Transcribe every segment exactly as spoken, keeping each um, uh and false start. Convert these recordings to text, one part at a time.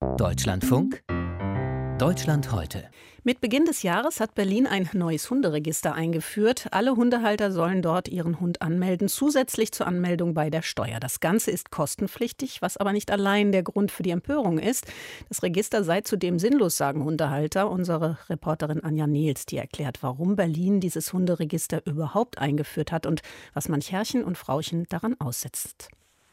Deutschlandfunk Deutschland heute. Mit Beginn des Jahres hat Berlin ein neues Hunderegister eingeführt. Alle Hundehalter sollen dort ihren Hund anmelden, zusätzlich zur Anmeldung bei der Steuer. Das Ganze ist kostenpflichtig, was aber nicht allein der Grund für die Empörung ist. Das Register sei zudem sinnlos, sagen Hundehalter. Unsere Reporterin Anja Nehls, die erklärt, warum Berlin dieses Hunderegister überhaupt eingeführt hat und was manch Herrchen und Frauchen daran aussetzt.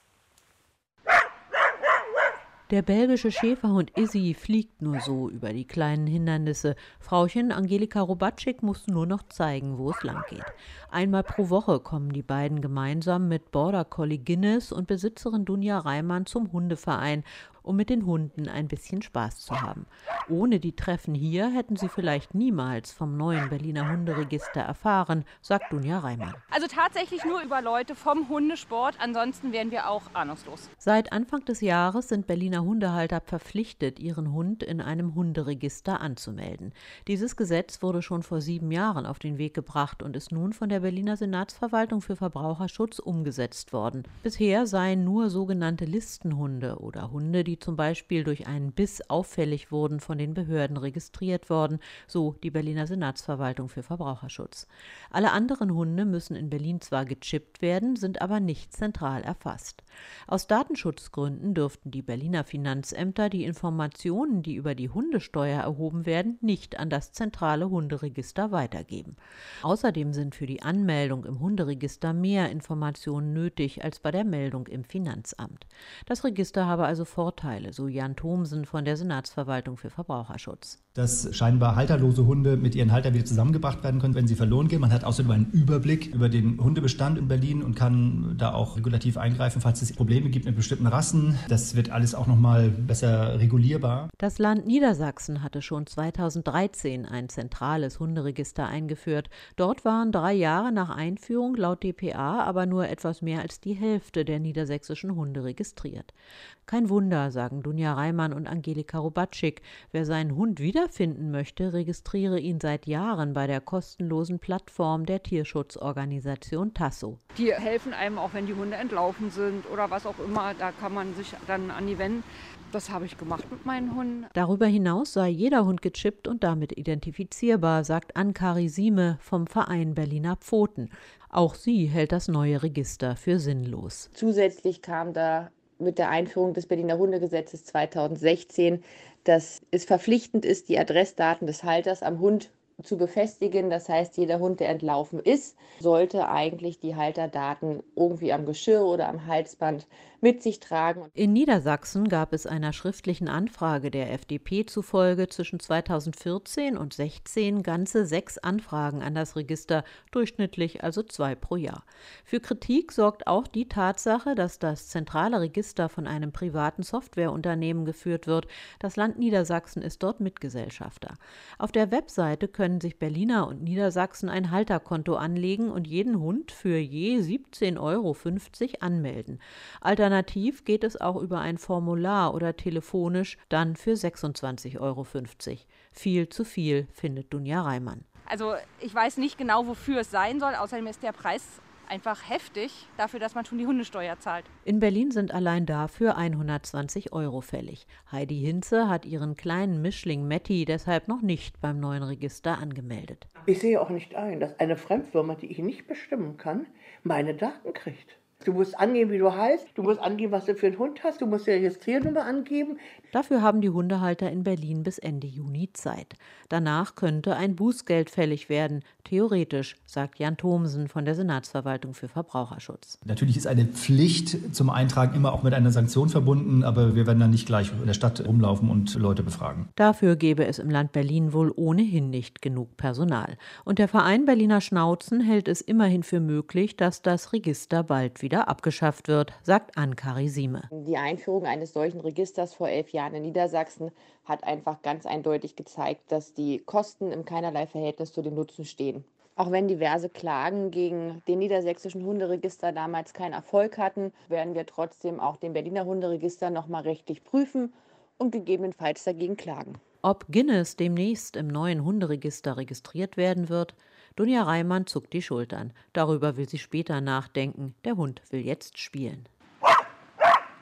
Der belgische Schäferhund Izzy fliegt nur so über die kleinen Hindernisse. Frauchen Angelika Robatschik muss nur noch zeigen, wo es lang geht. Einmal pro Woche kommen die beiden gemeinsam mit Border Collie Guinness und Besitzerin Dunja Reimann zum Hundeverein, um mit den Hunden ein bisschen Spaß zu haben. Ohne die Treffen hier hätten sie vielleicht niemals vom neuen Berliner Hunderegister erfahren, sagt Dunja Reimann. Also tatsächlich nur über Leute vom Hundesport, ansonsten wären wir auch ahnungslos. Seit Anfang des Jahres sind Berliner Hundehalter verpflichtet, ihren Hund in einem Hunderegister anzumelden. Dieses Gesetz wurde schon vor sieben Jahren auf den Weg gebracht und ist nun von der Berliner Senatsverwaltung für Verbraucherschutz umgesetzt worden. Bisher seien nur sogenannte Listenhunde oder Hunde, die zum Beispiel durch einen Biss auffällig wurden, von den Behörden registriert worden, so die Berliner Senatsverwaltung für Verbraucherschutz. Alle anderen Hunde müssen in Berlin zwar gechippt werden, sind aber nicht zentral erfasst. Aus Datenschutzgründen dürften die Berliner Finanzämter die Informationen, die über die Hundesteuer erhoben werden, nicht an das zentrale Hunderegister weitergeben. Außerdem sind für die Anmeldung im Hunderegister mehr Informationen nötig als bei der Meldung im Finanzamt. Das Register habe also Vorteile, so Jan Thomsen von der Senatsverwaltung für Verbraucherschutz. Dass scheinbar halterlose Hunde mit ihren Haltern wieder zusammengebracht werden können, wenn sie verloren gehen. Man hat außerdem einen Überblick über den Hundebestand in Berlin und kann da auch regulativ eingreifen, falls es Probleme gibt mit bestimmten Rassen. Das wird alles auch noch mal besser regulierbar. Das Land Niedersachsen hatte schon zweitausenddreizehn ein zentrales Hunderegister eingeführt. Dort waren drei Jahre nach Einführung laut D P A aber nur etwas mehr als die Hälfte der niedersächsischen Hunde registriert. Kein Wunder, sagen Dunja Reimann und Angelika Robatschik. Wer seinen Hund wiederfinden möchte, registriere ihn seit Jahren bei der kostenlosen Plattform der Tierschutzorganisation Tasso. Die helfen einem auch, wenn die Hunde entlaufen sind oder was auch immer. Da kann man sich dann an die wenden. Das habe ich gemacht mit meinen Hunden. Darüber hinaus sei jeder Hund gechippt und damit identifizierbar, sagt Ankari Sieme vom Verein Berliner Pfoten. Auch sie hält das neue Register für sinnlos. Zusätzlich kam da mit der Einführung des Berliner Hundegesetzes zweitausendsechzehn, dass es verpflichtend ist, die Adressdaten des Halters am Hund zu befestigen. Das heißt, jeder Hund, der entlaufen ist, sollte eigentlich die Halterdaten irgendwie am Geschirr oder am Halsband mit sich tragen. In Niedersachsen gab es einer schriftlichen Anfrage der F D P zufolge zwischen zweitausendvierzehn und sechzehn ganze sechs Anfragen an das Register, durchschnittlich also zwei pro Jahr. Für Kritik sorgt auch die Tatsache, dass das zentrale Register von einem privaten Softwareunternehmen geführt wird. Das Land Niedersachsen ist dort Mitgesellschafter. Auf der Webseite können sich Berliner und Niedersachsen ein Halterkonto anlegen und jeden Hund für je siebzehn Euro fünfzig anmelden. Alternativ geht es auch über ein Formular oder telefonisch, dann für sechsundzwanzig Euro fünfzig. Viel zu viel, findet Dunja Reimann. Also ich weiß nicht genau, wofür es sein soll. Außerdem ist der Preis einfach heftig dafür, dass man schon die Hundesteuer zahlt. In Berlin sind allein dafür hundertzwanzig Euro fällig. Heidi Hinze hat ihren kleinen Mischling Matti deshalb noch nicht beim neuen Register angemeldet. Ich sehe auch nicht ein, dass eine Fremdfirma, die ich nicht bestimmen kann, meine Daten kriegt. Du musst angeben, wie du heißt, du musst angeben, was du für einen Hund hast, du musst die Registriernummer angeben. Dafür haben die Hundehalter in Berlin bis Ende Juni Zeit. Danach könnte ein Bußgeld fällig werden, theoretisch, sagt Jan Thomsen von der Senatsverwaltung für Verbraucherschutz. Natürlich ist eine Pflicht zum Eintragen immer auch mit einer Sanktion verbunden, aber wir werden dann nicht gleich in der Stadt rumlaufen und Leute befragen. Dafür gäbe es im Land Berlin wohl ohnehin nicht genug Personal. Und der Verein Berliner Schnauzen hält es immerhin für möglich, dass das Register bald wieder abgeschafft wird, sagt Ankari Sieme. Die Einführung eines solchen Registers vor elf Jahren in Niedersachsen hat einfach ganz eindeutig gezeigt, dass die Kosten im keinerlei Verhältnis zu dem Nutzen stehen. Auch wenn diverse Klagen gegen den niedersächsischen Hunderegister damals keinen Erfolg hatten, werden wir trotzdem auch den Berliner Hunderegister nochmal rechtlich prüfen und gegebenenfalls dagegen klagen. Ob Guinness demnächst im neuen Hunderegister registriert werden wird? Dunja Reimann zuckt die Schultern. Darüber will sie später nachdenken. Der Hund will jetzt spielen.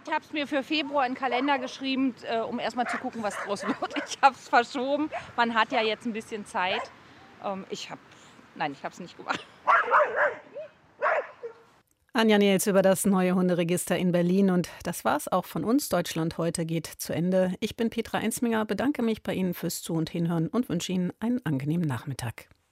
Ich habe es mir für Februar in den Kalender geschrieben, äh, um erstmal zu gucken, was draus wird. Ich habe es verschoben. Man hat ja jetzt ein bisschen Zeit. Ähm, ich habe, nein, ich habe es nicht gemacht. Anja Nehls über das neue Hunderegister in Berlin. Und das war's auch von uns. Deutschland heute geht zu Ende. Ich bin Petra Ensminger, bedanke mich bei Ihnen fürs Zu- und Hinhören und wünsche Ihnen einen angenehmen Nachmittag.